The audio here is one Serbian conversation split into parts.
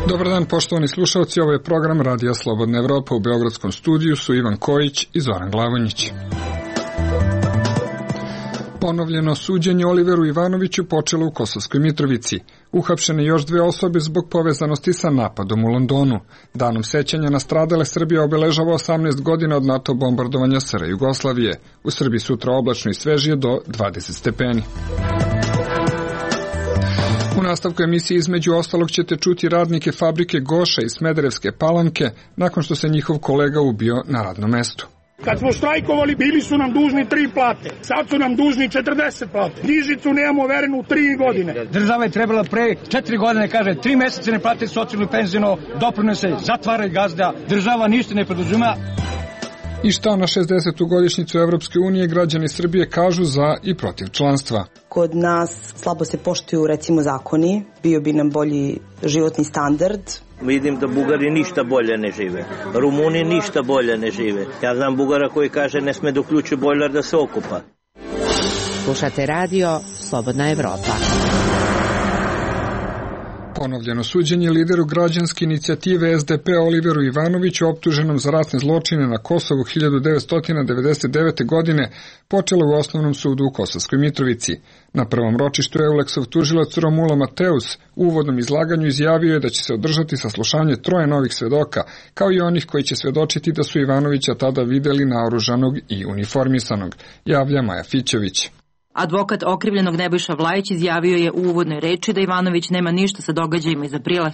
Dobar dan, poštovani slušalci, ovo je program Radija Slobodna Evropa. U beogradskom studiju su Ivan Kojić i Zoran Glavonjić. Ponovljeno suđenje Oliveru Ivanoviću počelo u Kosovskoj Mitrovici. Uhapšene još 2 osobe zbog povezanosti sa napadom u Londonu. Danom sećanja na stradale Srbija obeležava 18 godina od NATO bombardovanja SR Jugoslavije. U Srbiji sutra oblačno i svežije do 20 stepeni. U nastavku emisije između ostalog ćete čuti radnike fabrike Goša iz Smederevske Palanke nakon što se njihov kolega ubio na radnom mestu. Kad smo štrajkovali, bili su nam dužni 3 plate. Sad su nam dužni 40 plate. Knjižicu nemamo overenu 3 godine. Država je trebala pre 4 godine, kaže, 3 meseca ne plate socijalno i penziono, doprinose, zatvaraju gazda. Država ništa ne preduzima. I šta na 60. godišnjicu Evropske unije građani Srbije kažu za i protiv članstva? Kod nas slabo se poštuju, recimo, zakoni. Bio bi nam bolji životni standard. Vidim da Bugari ništa bolje ne žive. Rumuni ništa bolje ne žive. Ja znam Bugara koji kaže ne sme da uključi bojler da se okupa. Slušate radio Slobodna Evropa. Ponovljeno suđenje lideru građanske inicijative SDP Oliveru Ivanoviću, optuženom za ratne zločine na Kosovu 1999. godine, počelo u Osnovnom sudu u Kosovskoj Mitrovici. Na prvom ročištu Euleksov tužilac Romulo Mateus u uvodnom izlaganju izjavio je da će se održati saslušanje 3 novih svedoka, kao i onih koji će svedočiti da su Ivanovića tada videli naoružanog i uniformisanog, javlja Maja Fićević. Advokat okrivljenog Nebojša Vlajić izjavio je u uvodnoj reči da Ivanović nema ništa sa događajima iz aprila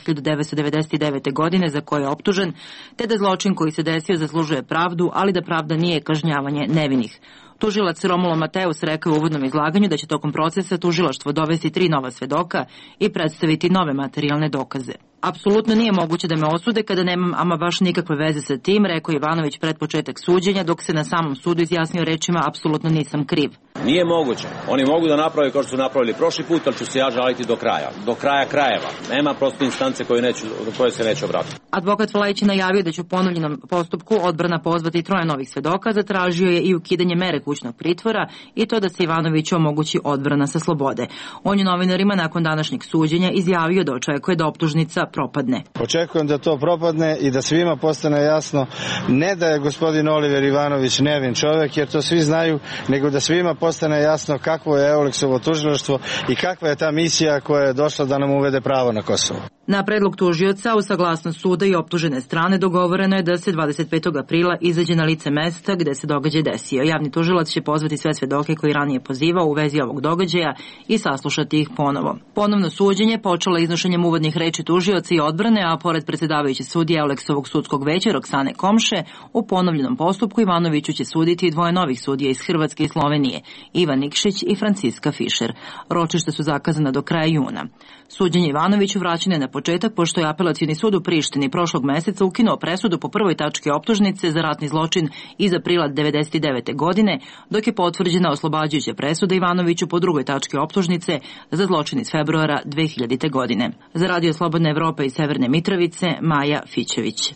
1999. godine za koje je optužen, te da zločin koji se desio zaslužuje pravdu, ali da pravda nije kažnjavanje nevinih. Tužilac Romulo Mateus rekao u uvodnom izlaganju da će tokom procesa tužilaštvo dovesti 3 nova svedoka i predstaviti nove materijalne dokaze. Apsolutno nije moguće da me osude kada nemam ama baš nikakve veze sa tim, rekao Ivanović pred početak suđenja, dok se na samom sudu izjasnio rečima apsolutno nisam kriv. Nije moguće. Oni mogu da naprave kao što su napravili prošli put, ali ću se ja žaliti do kraja. Do kraja krajeva. Nema prosto instance koje se neće obratiti. Advokat Vlajić je najavio da će u ponovljenom postupku odbrana pozvati 3 novih svedoka, zatražio je i ukidanje mere kućnog pritvora i to da se Ivanoviću omogući odbrana sa slobode. On je novinarima nakon današnjeg suđenja izjavio da očekuje da optužnica propadne. Očekujem da to propadne i da svima postane jasno, ne da je gospodin Oliver Ivanović nevin čovjek, jer to svi znaju, nego da svima postane jasno kakvo je Euleksovo tužilaštvo i kakva je ta misija koja je došla da nam uvede pravo na Kosovo. Na predlog tužioca, u saglasnost suda i optužene strane, dogovoreno je da se 25. aprila izađe na lice mesta gde se događaj desio. Javni tužilac će pozvati sve svedoke koji ranije pozivao u vezi ovog događaja i saslušati ih ponovo. Ponovno suđenje počelo iznošenjem uvodnih reči tužioca i odbrane, a pored predsjedavajuće sudije Euleksovog sudskog veća Roksane Komše, u ponovljenom postupku Ivanoviću će suditi i 2 novih sudija iz Hrvatske i Slovenije, Ivan Nikšić i Franciska Fišer. Ročište su zakazana do kraja juna. Suđenje Ivanoviću vraćeno je na početak pošto je Apelacioni sud u Prištini prošlog meseca ukinuo presudu po prvoj tački optužnice za ratni zločin iz aprila 1999. godine, dok je potvrđena oslobađajuća presuda Ivanoviću po drugoj tački optužnice za zločin iz februara 2000. godine. Za Radio Slobodna Evropa iz Severne Mitrovice, Maja Fićević.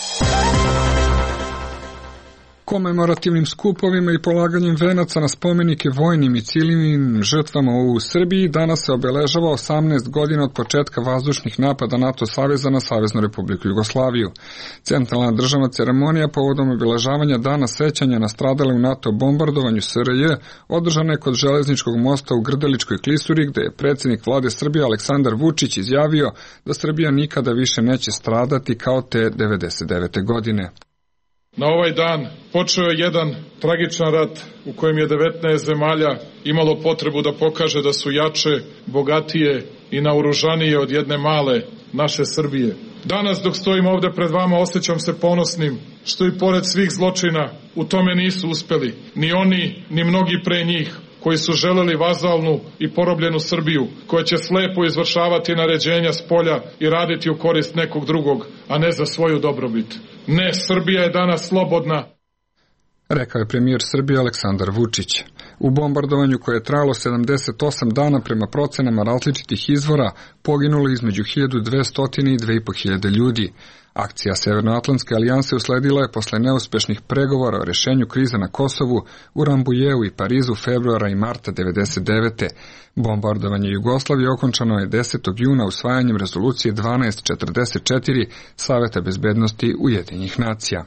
Komemorativnim skupovima i polaganjem venaca na spomenike vojnim i civilnim žrtvama u Srbiji danas se obeležava 18 godina od početka vazdušnih napada NATO saveza na Saveznu Republiku Jugoslaviju. Centralna državna ceremonija povodom obeležavanja dana sećanja na stradale u NATO bombardovanju SRJ održana je kod železničkog mosta u Grdeličkoj klisuri, gde je predsjednik vlade Srbije Aleksandar Vučić izjavio da Srbija nikada više neće stradati kao te 99. godine. Na ovaj dan počeo je jedan tragičan rat u kojem je 19 zemalja imalo potrebu da pokaže da su jače, bogatije i naoružanije od jedne male naše Srbije. Danas dok stojim ovde pred vama osjećam se ponosnim što i pored svih zločina u tome nisu uspeli ni oni ni mnogi pre njih koji su želeli vazalnu i porobljenu Srbiju, koja će slepo izvršavati naređenja s polja i raditi u korist nekog drugog, a ne za svoju dobrobit. Ne, Srbija je danas slobodna. Rekao je premijer Srbije Aleksandar Vučić. U bombardovanju koje je trajalo 78 dana prema procenama različitih izvora poginulo između 1200 i 2500 ljudi, Akcija Severnoatlantske alijanse usledila je posle neuspešnih pregovora o rešenju krize na Kosovu u Rambujeu i Parizu februara i marta 1999. Bombardovanje Jugoslavije okončano je 10. juna usvajanjem rezolucije 1244 Saveta bezbednosti Ujedinjenih nacija.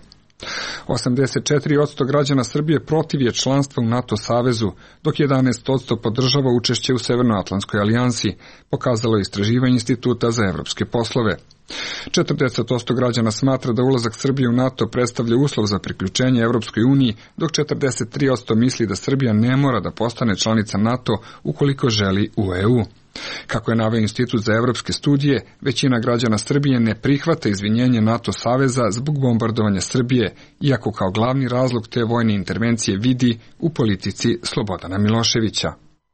84% građana Srbije protiv je članstva u NATO savezu, dok 11% podržava učešće u Severnoatlantskoj alijansi, pokazalo je istraživanje Instituta za evropske poslove. 40% građana smatra da ulazak Srbije u NATO predstavlja uslov za priključenje Evropskoj uniji, dok 43% misli da Srbija ne mora da postane članica NATO ukoliko želi u EU. Kako je naveo Institut za evropske studije, većina građana Srbije ne prihvata izvinjenje NATO saveza zbog bombardovanja Srbije, iako kao glavni razlog te vojne intervencije vidi u politici Slobodana Miloševića.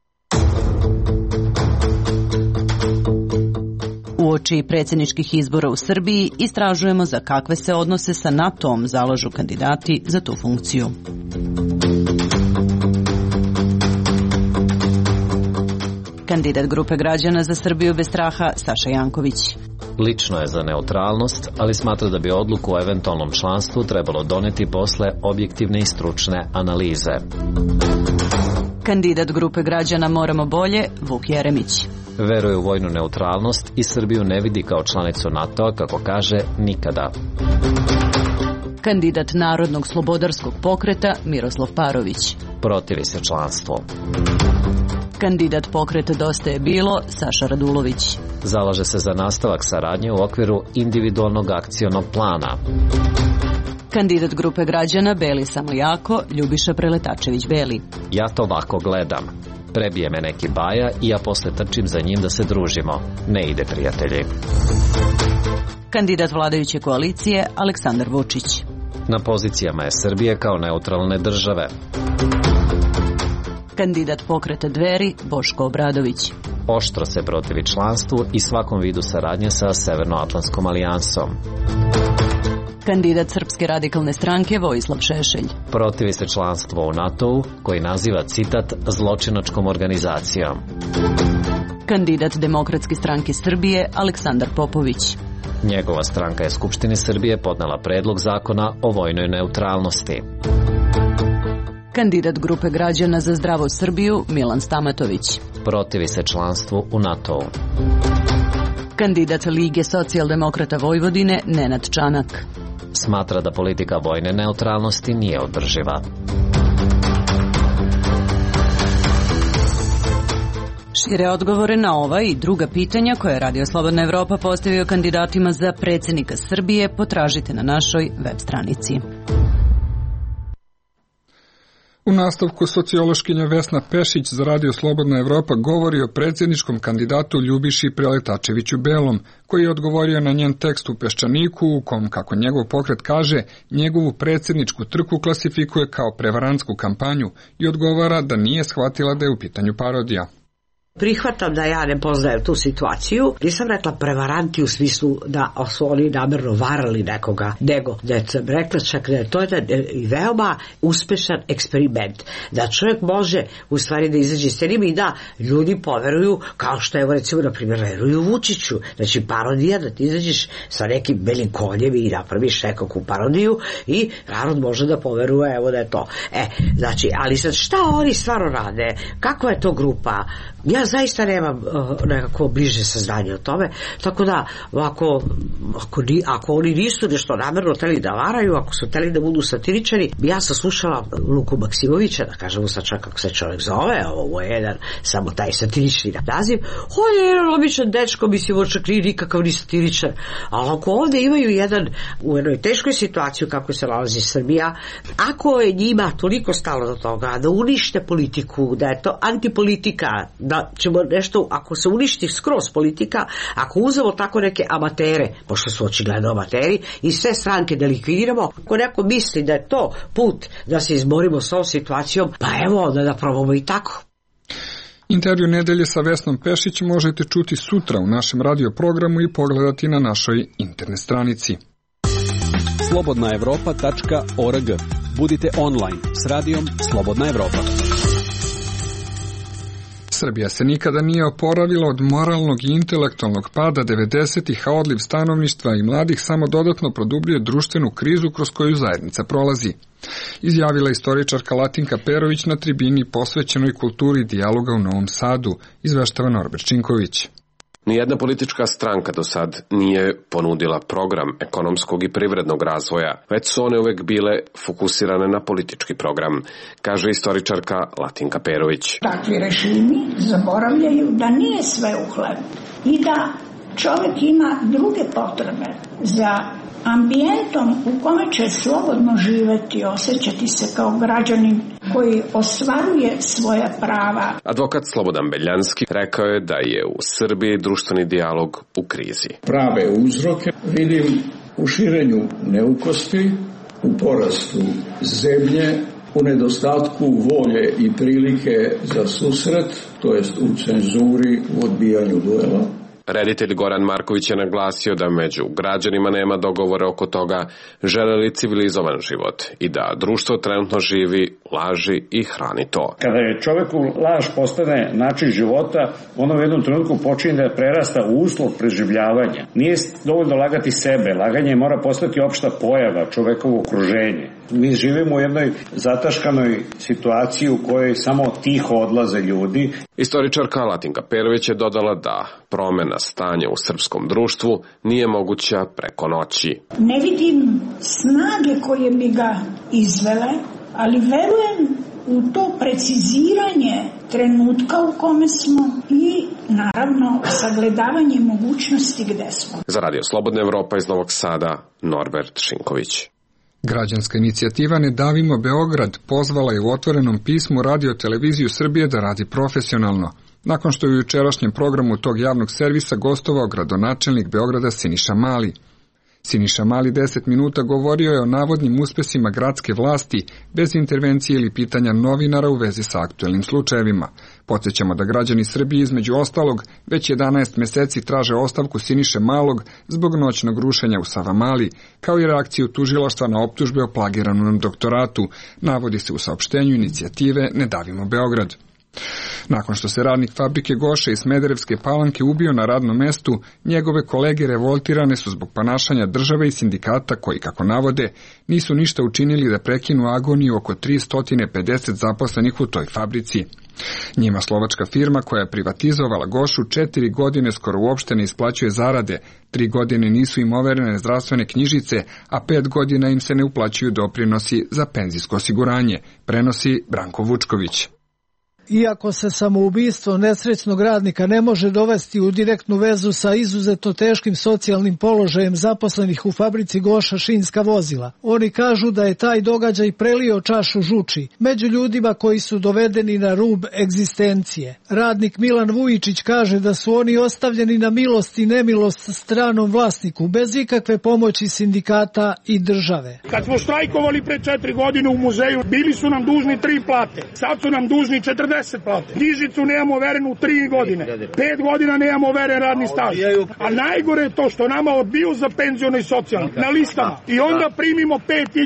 Uoči predsjedničkih izbora u Srbiji istražujemo za kakve se odnose sa NATO-om zalažu kandidati za tu funkciju. Kandidat grupe građana za Srbiju bez straha Saša Janković. Lično je za neutralnost, ali smatra da bi odluku o eventualnom članstvu trebalo doneti posle objektivne i stručne analize. Kandidat grupe građana Moramo bolje Vuk Jeremić. Veruje u vojnu neutralnost i Srbiju ne vidi kao članicu NATO-a, kako kaže, nikada. Kandidat Narodnog slobodarskog pokreta Miroslav Parović. Protivi se članstvu. Kandidat pokreta Dosta je bilo Saša Radulović. Zalaže se za nastavak saradnje u okviru individualnog akcionog plana. Kandidat grupe građana Beli samo jako Ljubiša Preletačević Beli. Ja to ovako gledam. Prebije me neki baja i ja posle trčim za njim da se družimo. Ne ide, prijatelji. Kandidat vladajuće koalicije Aleksandar Vučić. Na pozicijama je Srbije kao neutralne države. Kandidat pokreta Dveri Boško Obradović. Oštro se protivi članstvu i svakom vidu saradnje sa Severnoatlantskom alijansom. Kandidat Srpske radikalne stranke Vojislav Šešelj. Protivi se članstvo u NATO-u, koji naziva, citat, zločinačkom organizacijom. Kandidat Demokratske stranke Srbije Aleksandar Popović. Njegova stranka je Skupštini Srbije podnela predlog zakona o vojnoj neutralnosti. Kandidat grupe građana za zdravu Srbiju Milan Stamatović. Protivi se članstvu u NATO-u. Kandidat Lige socijaldemokrata Vojvodine Nenad Čanak. Smatra da politika vojne neutralnosti nije održiva. Šire odgovore na ova i druga pitanja koje je Radio Slobodna Evropa postavio kandidatima za predsjednika Srbije potražite na našoj web stranici. U nastavku sociološkinja Vesna Pešić za Radio Slobodna Evropa govori o predsjedničkom kandidatu Ljubiši Preletačeviću Belom, koji je odgovorio na njen tekst u Peščaniku, u kom, kako njegov pokret kaže, njegovu predsjedničku trku klasifikuje kao prevarantsku kampanju i odgovara da nije shvatila da je u pitanju parodija. Prihvatam da ja ne poznajem tu situaciju. Nisam rekla prevaranti u smislu da su oni namerno varali nekoga, nego da je rekla čak da je to jedan veoma uspešan eksperiment. Da čovjek može u stvari da izađe s tenim i da ljudi poveruju, kao što evo recimo na primjer veruju Vučiću. Znači parodija, da ti izađeš sa nekim belim konjem i napraviš nekakvu parodiju i narod može da poveruje evo da je to. Znači, ali sad šta oni stvarno rade? Kakva je to grupa? Ja zaista nemam nekako bliže saznanje o tome, tako da ako oni nisu nešto namerno hteli da varaju, ako su hteli da budu satiričari, ja sam slušala Luku Maksimovića, da kažemo sad čak kako se čovjek zove, ovo je jedan samo taj satirični naziv, on je jedan običan dečko, mislim, on čak nije nikakav ni satiričar, ali ako ovdje imaju u jednoj teškoj situaciji kako se nalazi Srbija, ako je njima toliko stalo do toga da unište politiku, da je to antipolitika, da ćemo nešto, ako se uništi skroz politika, ako uzemo tako neke amatere, pošto su očigledno amateri, i sve stranke da likvidiramo, ako neko misli da je to put da se izborimo s ovom situacijom, pa evo onda da probamo i tako. Intervju nedelje sa Vesnom Pešić možete čuti sutra u našem radio programu i pogledati na našoj internet stranici. slobodnaevropa.org. Budite online s radijom Slobodna Evropa. Srbija se nikada nije oporavila od moralnog i intelektualnog pada 90-ih, a odliv stanovništva i mladih samo dodatno produbljuje društvenu krizu kroz koju zajednica prolazi, izjavila istoričarka Latinka Perović na tribini posvećenoj kulturi dijaloga u Novom Sadu, izveštava Norbert Činković. Nijedna politička stranka do sad nije ponudila program ekonomskog i privrednog razvoja, već su one uvek bile fokusirane na politički program, kaže istoričarka Latinka Perović. Takvi režimi zaboravljaju da nije sve u hlebu i da čovjek ima druge potrebe za ambijentom u kome će slobodno živeti, osjećati se kao građanin koji ostvaruje svoja prava. Advokat Slobodan Beljanski rekao je da je u Srbiji društveni dijalog u krizi. Prave uzroke vidim u širenju neukosti, u porastu zemlje, u nedostatku volje i prilike za susret, to jest u cenzuri, u odbijanju duela. Reditelj Goran Marković je naglasio da među građanima nema dogovora oko toga žele li civilizovan život i da društvo trenutno živi laži i hrani to. Kada je čoveku laž postane način života, ono u jednom trenutku počinje da prerasta u uslov preživljavanja. Nije dovoljno lagati sebe, laganje mora postati opšta pojava, čovekovo okruženje. Mi živimo u jednoj zataškanoj situaciji u kojoj samo tiho odlaze ljudi. Istoričarka Latinka Perović je dodala da promena stanja u srpskom društvu nije moguća preko noći. Ne vidim snage koje bi ga izvele, ali verujem u to preciziranje trenutka u kome smo i naravno sagledavanje mogućnosti gde smo. Za Radio Slobodna Evropa iz Novog Sada, Norbert Šinković. Građanska inicijativa Ne davimo Beograd pozvala je u otvorenom pismu Radio Televiziju Srbije da radi profesionalno, nakon što je u jučerašnjem programu tog javnog servisa gostovao gradonačelnik Beograda Siniša Mali. Siniša Mali 10 minuta govorio je o navodnim uspesima gradske vlasti bez intervencije ili pitanja novinara u vezi sa aktuelnim slučajevima. Podsjećamo da građani Srbije između ostalog već 11 meseci traže ostavku Siniše Malog zbog noćnog rušenja u Savamali, kao i reakciju tužilaštva na optužbe o plagiranom doktoratu, navodi se u saopštenju inicijative Ne davimo Beograd. Nakon što se radnik fabrike Goše iz Smederevske Palanke ubio na radnom mestu, njegove kolege revoltirane su zbog ponašanja države i sindikata koji, kako navode, nisu ništa učinili da prekinu agoniju oko 350 zaposlenih u toj fabrici. Njima slovačka firma koja je privatizovala Gošu 4 godine skoro uopšte ne isplaćuje zarade, 3 godine nisu im overene zdravstvene knjižice, a 5 godina im se ne uplaćuju doprinosi za penzijsko osiguranje, prenosi Branko Vučković. Iako se samoubistvo nesrećnog radnika ne može dovesti u direktnu vezu sa izuzetno teškim socijalnim položajem zaposlenih u fabrici Goša šinska vozila, oni kažu da je taj događaj prelio čašu žuči među ljudima koji su dovedeni na rub egzistencije. Radnik Milan Vujičić kaže da su oni ostavljeni na milost i nemilost stranom vlasniku, bez ikakve pomoći sindikata i države. Kad smo štrajkovali pre 4 godine u muzeju, bili su nam dužni 3 plate, sad su nam dužni 40 plate. Knjižicu nemamo overenu 3 godine. 5 godina nemamo overen radni staž. A najgore je to što nama odbiju za penziono i socijalno na listama. I onda primimo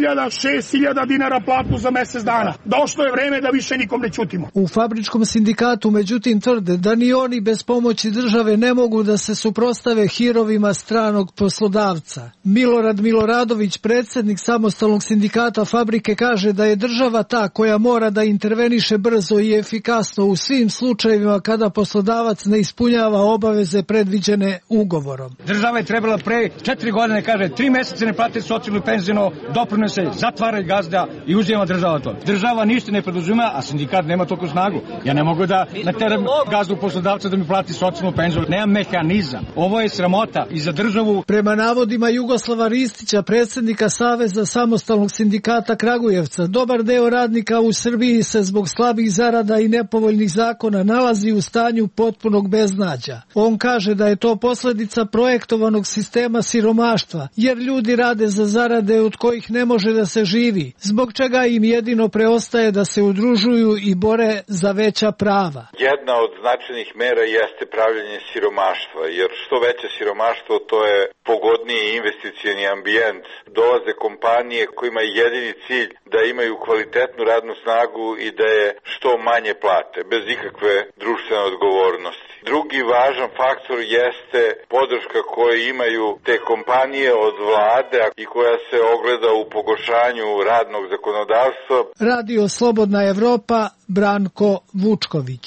5.000, 6.000 dinara platu za mesec dana. Došlo je vreme da više nikom ne ćutimo. U fabričkom sindikatu međutim tvrde da ni oni bez pomoći države ne mogu da se suprostave hirovima stranog poslodavca. Milorad Miloradović, predsjednik samostalnog sindikata fabrike, kaže da je država ta koja mora da interveniše brzo i efikasno u svim slučajevima kada poslodavac ne ispunjava obaveze predviđene ugovorom. Država je trebala pre 4 godine, kaže, 3 meseca ne plati socijalno i penzijno doprinose, zatvara gazda i uzima država to. Država ništa ne preduzima, a sindikat nema toliko snagu. Ja ne mogu da nateram gazdu poslodavca da mi plati socijalnu penziju. Nemam mehanizam. Ovo je sramota i za državu. Prema navodima Jugoslava Ristića, predsjednika Saveza samostalnog sindikata Kragujevca, dobar deo radnika u Srbiji se zbog slabih zarada i nepovoljnih zakona nalazi u stanju potpunog beznađa. On kaže da je to posljedica projektovanog sistema siromaštva, jer ljudi rade za zarade od kojih ne može da se živi, zbog čega im jedino preostaje da se udružuju i bore za veća prava. Jedna od značajnih mera jeste pravljenje siromaštva, jer što veće siromaštvo, to je pogodniji investicioni ambijent. Dolaze kompanije kojima je jedini cilj da imaju kvalitetnu radnu snagu i da je što manje plate, bez ikakve društvene odgovornosti. Drugi važan faktor jeste podrška koju imaju te kompanije od vlade i koja se ogleda u pogoršanju radnog zakonodavstva. Radio Slobodna Evropa, Branko Vučković.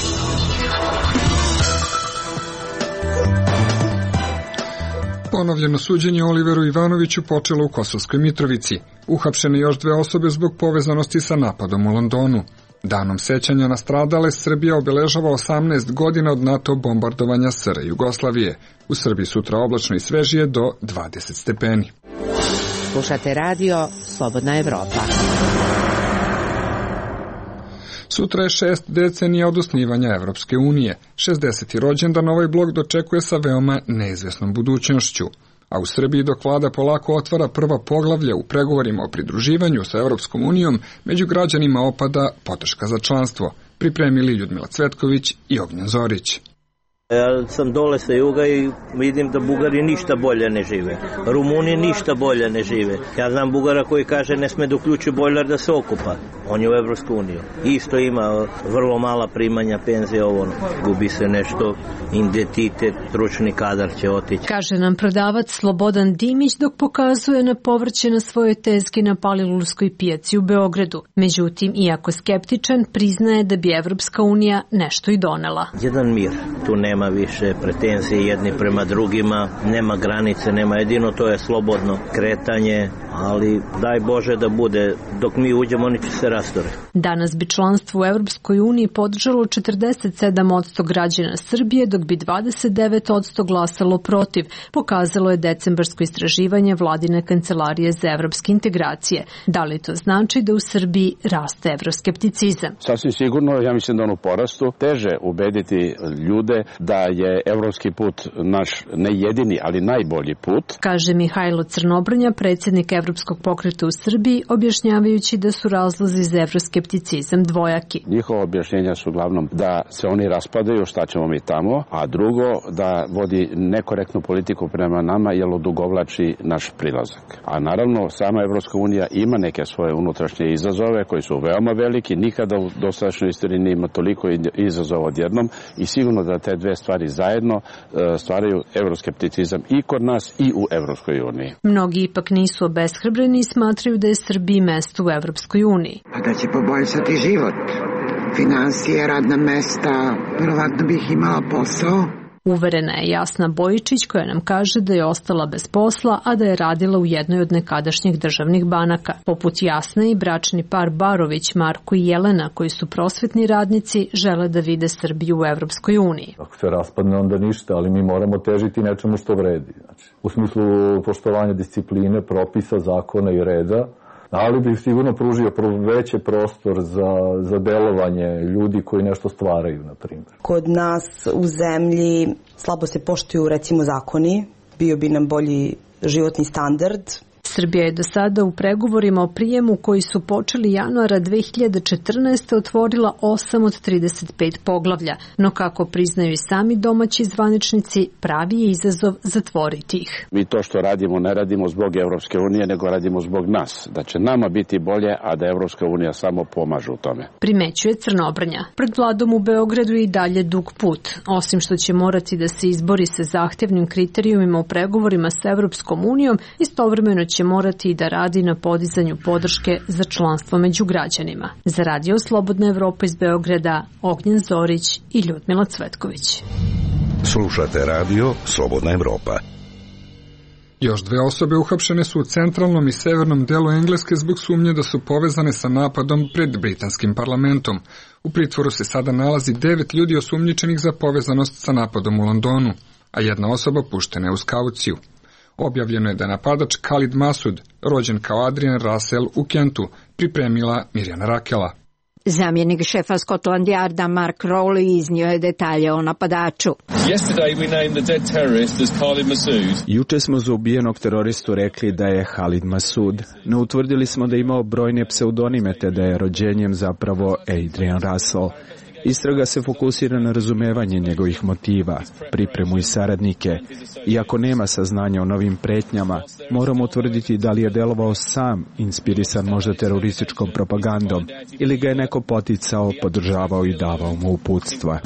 Ponovljeno suđenje Oliveru Ivanoviću počelo u Kosovskoj Mitrovici. Uhapšene još 2 osobe zbog povezanosti sa napadom u Londonu. Danom sećanja na stradale Srbija obeležava 18 godina od NATO bombardovanja SR Jugoslavije. U Srbiji sutra oblačno i svežije do 20 stepeni. Slušate radio Slobodna Evropa. Sutra je 6 decenija od osnivanja Evropske unije. 60. rođendan ovaj blok dočekuje sa veoma neizvesnom budućnošću. A u Srbiji dok vlada polako otvara prva poglavlja u pregovorima o pridruživanju sa Evropskom unijom, među građanima opada podrška za članstvo. Pripremili Ljudmila Cvetković i Ognjen Zorić. Ja sam dole sa juga i vidim da Bugari ništa bolje ne žive. Rumuni ništa bolje ne žive. Ja znam Bugara koji kaže ne sme da uključi bojler da se okupa. On je u Evropsku uniju. Isto ima vrlo mala primanja, penzije, ovo. Gubi se nešto, identitet, stručni kadar će otići. Kaže nam prodavac Slobodan Dimić dok pokazuje na povrće na svojoj tezgi na Palilulskoj pijaci u Beogradu. Međutim, iako skeptičan, priznaje da bi Evropska unija nešto i donela. Jedan mir. Tu nema više pretenzije jedni prema drugima, nema granice, nema jedino, to je slobodno kretanje, ali daj Bože da bude, dok mi uđemo oni će se rastore. Danas bi članstvo u Evropskoj uniji podržalo 47% građana Srbije, dok bi 29% glasalo protiv, pokazalo je decembarsko istraživanje Vladine kancelarije za evropske integracije. Da li to znači da u Srbiji raste evroskepticizam? Sasvim sigurno, ja mislim da on u porastu, teže ubediti ljude da je evropski put naš ne jedini, ali najbolji put. Kaže Mihajlo Crnobrnja, predsjednik Evropskog pokreta u Srbiji, objašnjavajući da su razlozi za evroskepticizam dvojaki. Njihova objašnjenja su uglavnom da se oni raspadaju, šta ćemo mi tamo, a drugo da vodi nekorektnu politiku prema nama jer odugovlači naš prilazak. A naravno, sama Evropska unija ima neke svoje unutrašnje izazove koji su veoma veliki, nikada u dosadašnjoj istoriji nije ima toliko izazova odjednom i sigurno da te dve stvari zajedno stvaraju evroskepticizam i kod nas i u Evropskoj uniji. Mnogi ipak nisu obeshrabreni i smatraju da je Srbiji mesto u Evropskoj uniji. Pa da će poboljšati život, finansije, radna mesta, verovatno bih imala posao. Uverena je Jasna Bojičić koja nam kaže da je ostala bez posla, a da je radila u jednoj od nekadašnjih državnih banaka. Poput Jasne i bračni par Barović, Marko i Jelena, koji su prosvetni radnici, žele da vide Srbiju u Evropskoj uniji. Ako se raspadne, onda ništa, ali mi moramo težiti nečemu što vredi. Znači, u smislu poštovanja discipline, propisa, zakona i reda, ali bih sigurno pružio veći prostor za delovanje ljudi koji nešto stvaraju, na primjer. Kod nas u zemlji slabo se poštuju recimo zakoni, bio bi nam bolji životni standard. Srbija je do sada u pregovorima o prijemu koji su počeli januara 2014. otvorila 8 od 35 poglavlja, no kako priznaju i sami domaći zvaničnici, pravi je izazov zatvoriti ih. Mi to što radimo ne radimo zbog Evropske unije, nego radimo zbog nas. Da će nama biti bolje, a da Evropska unija samo pomaže u tome. Primećuje Crnobrnja. Pred vladom u Beogradu je i dalje dug put. Osim što će morati da se izbori sa zahtevnim kriterijumima u pregovorima sa Evropskom unijom, istovremeno će morati i da radi na podizanju podrške za članstvo među građanima. Za Radio Slobodna Evropa iz Beograda, Ognjen Zorić i Ljudmila Cvetković. Slušate Radio Slobodna Evropa. Još 2 osobe uhapšene su u centralnom i severnom delu Engleske zbog sumnje da su povezane sa napadom pred britanskim parlamentom. U pritvoru se sada nalazi 9 ljudi osumnjičenih za povezanost sa napadom u Londonu, a jedna osoba puštena je uz kauciju. Objavljeno je da napadač Khalid Masud, rođen kao Adrian Russell u Kentu, pripremila Mirjana Rakela. Zamjenik šefa Scotland Yarda Mark Rowley iznio je detalje o napadaču. Juče smo za ubijenog teroristu rekli da je Khalid Masud, no utvrdili smo da je imao brojne pseudonime te da je rođenjem zapravo Adrian Russell. Istraga se fokusira na razumevanje njegovih motiva, pripremu i saradnike. Iako nema saznanja o novim pretnjama, moramo utvrditi da li je delovao sam, inspirisan možda terorističkom propagandom, ili ga je neko poticao, podržavao i davao mu uputstva.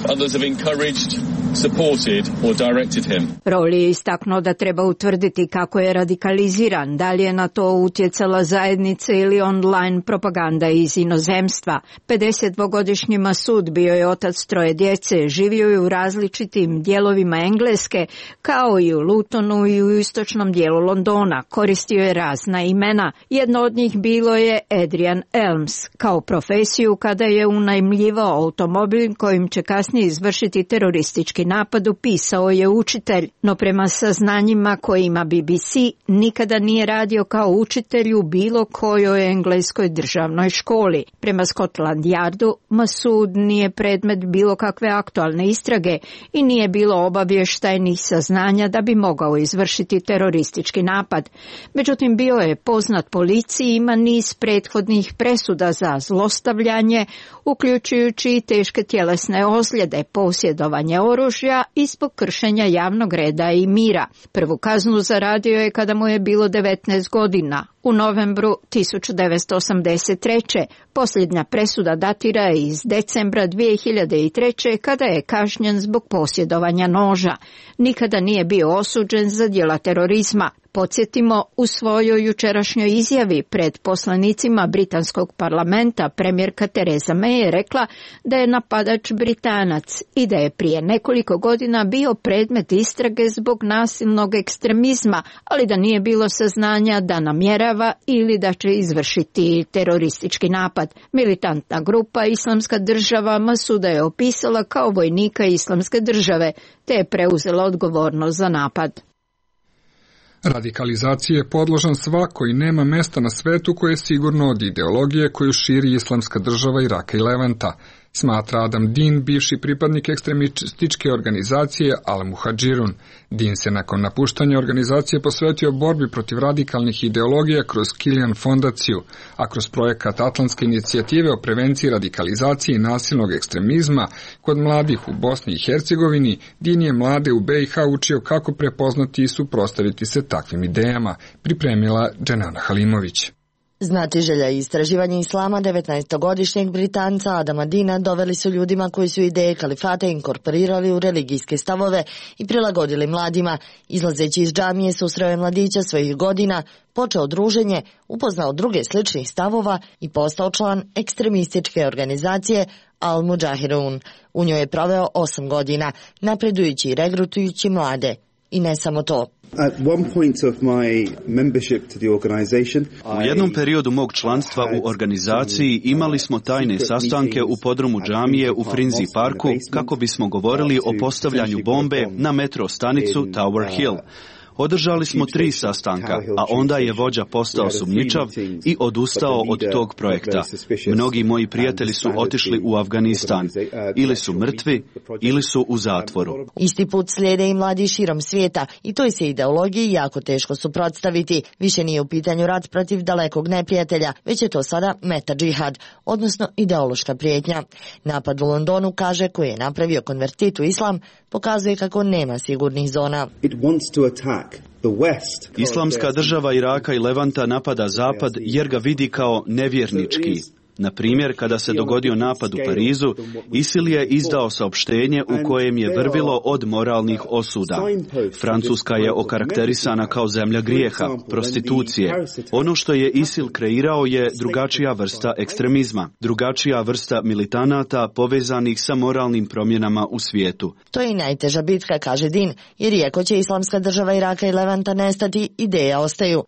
Rowley je istaknuo da treba utvrditi kako je radikaliziran, da li je na to utjecala zajednica ili online propaganda iz inozemstva. 52-godišnji Masud bio je otac 3 djece, živio je u različitim dijelovima Engleske, kao i u Lutonu i u istočnom dijelu Londona. Koristio je razna imena. Jedno od njih bilo je Adrian Elms. Kao profesiju, kada je unajmljivao automobil kojim će kasnije izvršiti teroristički napad, upisao je učitelj. No prema saznanjima koje ima BBC, nikada nije radio kao učitelj u bilo kojoj engleskoj državnoj školi. Prema Scotland Yardu, Masud nije predmet bilo kakve aktualne istrage i nije bilo obavještajnih saznanja da bi mogao izvršiti teroristički napad. Međutim, bio je poznat policiji i ima niz prethodnih presuda za zlostavljanje, uključujući i teške tjelesne ozljede, posjedovanje oružja i zbog kršenja javnog reda i mira. Prvu kaznu zaradio je kada mu je bilo 19 godina. U novembru 1983. Posljednja presuda datira iz decembra 2003. kada je kažnjen zbog posjedovanja noža. Nikada nije bio osuđen za djela terorizma. Podsjetimo, u svojoj jučerašnjoj izjavi pred poslanicima britanskog parlamenta premijerka Theresa May je rekla da je napadač Britanac i da je prije nekoliko godina bio predmet istrage zbog nasilnog ekstremizma, ali da nije bilo saznanja da namjerava ili da će izvršiti teroristički napad. Militantna grupa Islamska država Masuda je opisala kao vojnika Islamske države, te je preuzela odgovornost za napad. Radikalizacija je podložan svako i nema mesta na svetu koje je sigurno od ideologije koju širi Islamska država Iraka i Levanta, smatra Adam Dean, bivši pripadnik ekstremističke organizacije Al-Muhadžirun. Dean se nakon napuštanja organizacije posvetio borbi protiv radikalnih ideologija kroz Kilian fondaciju, a kroz projekat Atlantske inicijative o prevenciji radikalizacije i nasilnog ekstremizma kod mladih u Bosni i Hercegovini, Dean je mlade u BiH učio kako prepoznati i suprotstaviti se takvim idejama, pripremila Dženana Halimović. Znatiželja i istraživanje islama 19-godišnjeg Britanca Adama Deana doveli su ljudima koji su ideje kalifata inkorporirali u religijske stavove i prilagodili mladima. Izlazeći iz džamije susreo je mladića svojih godina, počeo druženje, upoznao druge sličnih stavova i postao član ekstremističke organizacije Al-Mujahirun. U njoj je proveo 8 godina, napredujući i regrutujući mlade. I ne samo to. U jednom periodu mog članstva u organizaciji imali smo tajne sastanke u podrumu džamije u Frinzi parku kako bismo govorili o postavljanju bombe na metro stanicu Tower Hill. Održali smo 3 sastanka, a onda je vođa postao sumnjičav i odustao od tog projekta. Mnogi moji prijatelji su otišli u Afganistan. Ili su mrtvi, ili su u zatvoru. Isti put slijede i mladi širom svijeta i toj se ideologiji jako teško suprotstaviti. Više nije u pitanju rat protiv dalekog neprijatelja, već je to sada meta džihad, odnosno ideološka prijetnja. Napad u Londonu, kaže, koji je napravio konvertit u islam, pokazuje kako nema sigurnih zona. Islamska država Iraka i Levanta napada Zapad jer ga vidi kao nevjernički. Na primjer, kada se dogodio napad u Parizu, ISIL je izdao saopštenje u kojem je vrvilo od moralnih osuda. Francuska je okarakterisana kao zemlja grijeha, prostitucije. Ono što je ISIL kreirao je drugačija vrsta ekstremizma, drugačija vrsta militanata povezanih sa moralnim promjenama u svijetu. To je i najteža bitka, kaže Dean, jer iako će Islamska država Iraka i Levanta nestati, ideje ostaju.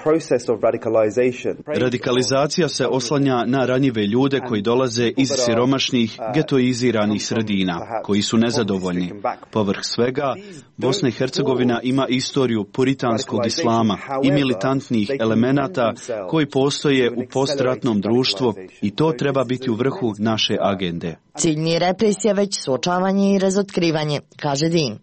Radikalizacija se oslanja na ranjive ljude koji dolaze iz siromašnih, getoiziranih sredina, koji su nezadovoljni. Povrh svega, Bosna i Hercegovina ima istoriju puritanskog islama i militantnih elemenata koji postoje u postratnom društvu i to treba biti u vrhu naše agende. Cilj nije represija, već suočavanje i razotkrivanje, kaže Dean.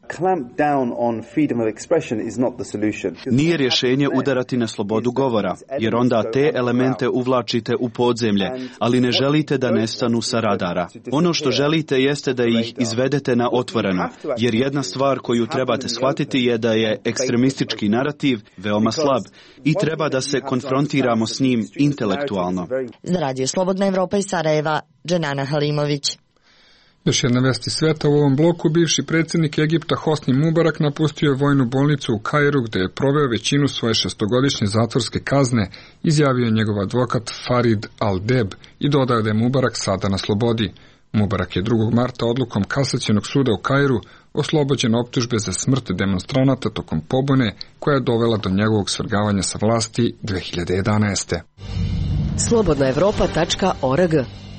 Nije rješenje udarati na slobodu govora, jer onda te elemente uvlačite u podzemlje, ali ne želite da nestanu sa radara. Ono što želite jeste da ih izvedete na otvoreno, jer jedna stvar koju trebate shvatiti je da je ekstremistički narativ veoma slab i treba da se konfrontiramo s njim intelektualno. Za Radio Slobodna Evropa iz Sarajeva, Dženana Halimović. Još jedna vesti sveta u ovom bloku, bivši predsjednik Egipta Hosni Mubarak napustio je vojnu bolnicu u Kairu gdje je proveo većinu svoje 6-godišnje zatvorske kazne, izjavio je njegov advokat Farid Al-Deb i dodao da je Mubarak sada na slobodi. Mubarak je 2. marta odlukom kasacionog suda u Kairu oslobođen optužbe za smrt demonstranata tokom pobune koja je dovela do njegovog svrgavanja sa vlasti 2011. slobodnaevropa.org.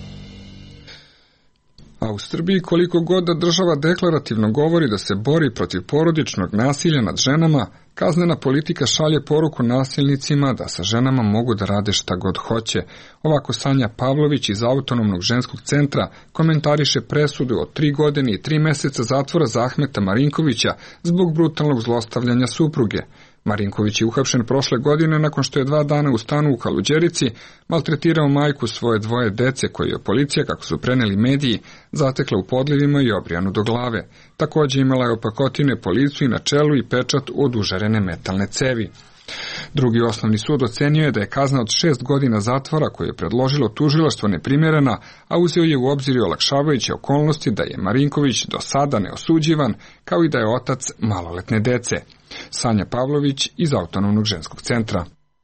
A u Srbiji koliko god da država deklarativno govori da se bori protiv porodičnog nasilja nad ženama, kaznena politika šalje poruku nasilnicima da sa ženama mogu da rade šta god hoće. Ovako Sanja Pavlović iz Autonomnog ženskog centra komentariše presudu od 3 godine i 3 meseca zatvora za Ahmeta Marinkovića zbog brutalnog zlostavljanja supruge. Marinković je uhapšen prošle godine nakon što je 2 dana u stanu u Kaluđerici maltretirao majku svoje 2 dece koje je policija, kako su preneli mediji, zatekla u podlivima i obrijanu do glave. Također imala je opakotine po licu i na čelu i pečat od užarene metalne cevi. Drugi osnovni sud ocenio je da je kazna od 6 godina zatvora koju je predložilo tužilaštvo neprimjerena, a uzeo je u obzir i olakšavajuće okolnosti da je Marinković do sada neosuđivan, kao i da je otac maloletne dece. Sanja Pavlović iz Autonomnog ženskog centra.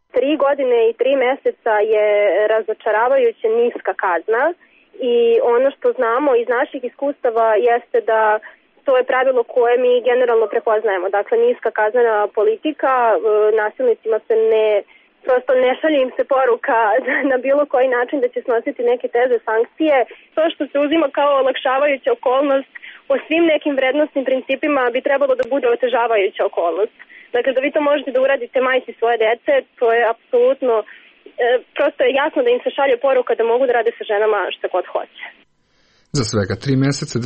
3 godine i 3 meseca je razočaravajuće niska kazna i ono što znamo iz naših iskustava jeste da to je pravilo koje mi generalno prepoznajemo. Dakle, niska kaznena politika, nasilnicima se prosto ne šalje im se poruka na bilo koji način da će snositi neke teže sankcije. To što se uzima kao olakšavajuća okolnost po svim nekim vrednostnim principima bi trebalo da bude otežavajuća okolnost. Dakle, da vi to možete da uradite majci svoje dece, to je apsolutno, prosto je jasno da im se šalje poruka da mogu da rade sa ženama šta god hoće. Za svega 3 meseca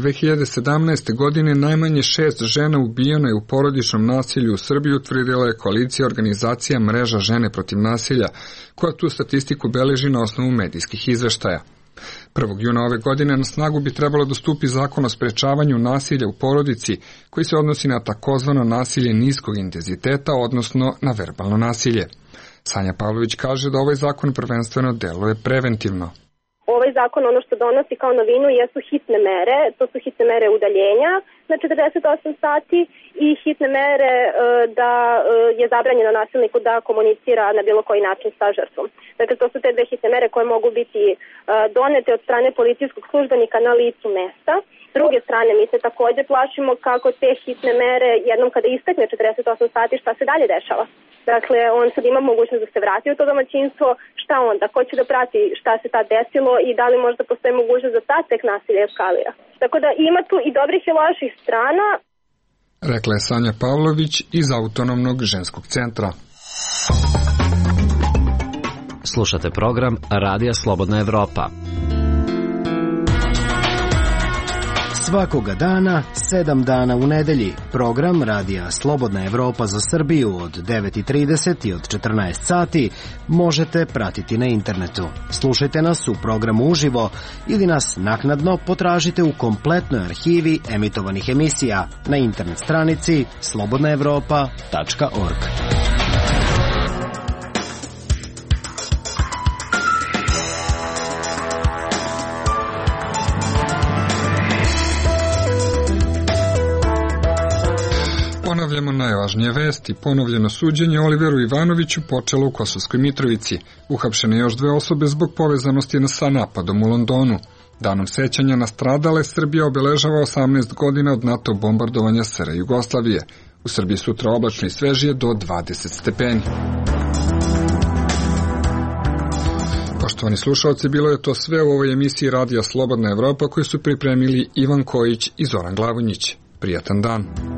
2017. godine najmanje 6 žena ubijeno je u porodičnom nasilju u Srbiji, utvrdila je koalicija organizacija Mreža žene protiv nasilja, koja tu statistiku beleži na osnovu medijskih izveštaja. 1. juna ove godine na snagu bi trebalo da stupi zakon o sprečavanju nasilja u porodici, koji se odnosi na takozvano nasilje niskog intenziteta, odnosno na verbalno nasilje. Sanja Pavlović kaže da ovaj zakon prvenstveno deluje preventivno. Ovaj zakon ono što donosi kao novinu jesu hitne mere, to su hitne mere udaljenja na 48 sati i hitne mere da je zabranjeno nasilniku da komunicira na bilo koji način sa žrtvom. Dakle, to su te 2 hitne mere koje mogu biti donete od strane policijskog službenika na licu mesta. S druge strane, mi se također plašimo kako te hitne mere jednom kada istekne 48 sati šta se dalje dešava. Dakle, on sad ima mogućnost da se vrati u to domaćinstvo, šta onda, ko će da prati šta se tad desilo i da li možda postoji mogućnost da tad tek nasilje eskalira. Tako da ima tu i dobrih i loših strana. Rekla je Sanja Pavlović iz Autonomnog ženskog centra. Slušate program Radija Slobodna Evropa. Svakoga dana, 7 dana u nedelji, program Radija Slobodna Evropa za Srbiju od 9:30 i od 14 sati možete pratiti na internetu. Slušajte nas u programu uživo ili nas naknadno potražite u kompletnoj arhivi emitovanih emisija na internet stranici slobodnaevropa.org. Ponavljamo najvažnije vesti. Ponovljeno suđenje Oliveru Ivanoviću počelo u Kosovskoj Mitrovici. Uhapšene još 2 osobe zbog povezanosti sa napadom u Londonu. Danom sećanja na stradale Srbija obeležava 18 godina od NATO bombardovanja SR Jugoslavije. U Srbiji sutra oblačno i svežije do 20 stepeni. Poštovani slušalci, bilo je to sve u ovoj emisiji Radija Slobodna Evropa koju su pripremili Ivan Kojić i Zoran Glavonjić. Prijatan dan.